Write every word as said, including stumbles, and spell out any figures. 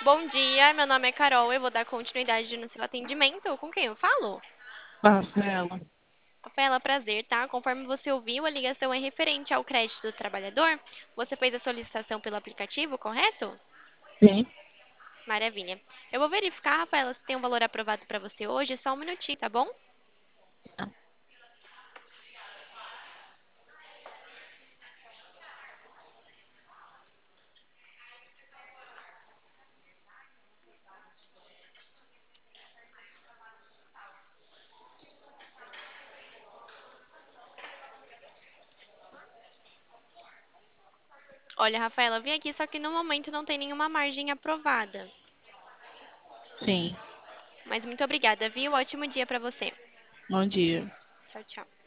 Bom dia, meu nome é Carol, eu vou dar continuidade no seu atendimento. Com quem eu falo? Rafaela, Rafaela, prazer, tá? Conforme você ouviu, a ligação é referente ao crédito do trabalhador. Você fez a solicitação pelo aplicativo, correto? sim, Maravilha. Eu vou verificar, Rafaela, se tem um valor aprovado para você hoje. Só um minutinho, tá bom? Olha, Rafaela, vim aqui, só que no momento não tem nenhuma margem aprovada. sim. Mas muito obrigada, viu? Ótimo dia para você. Bom dia. Tchau, tchau.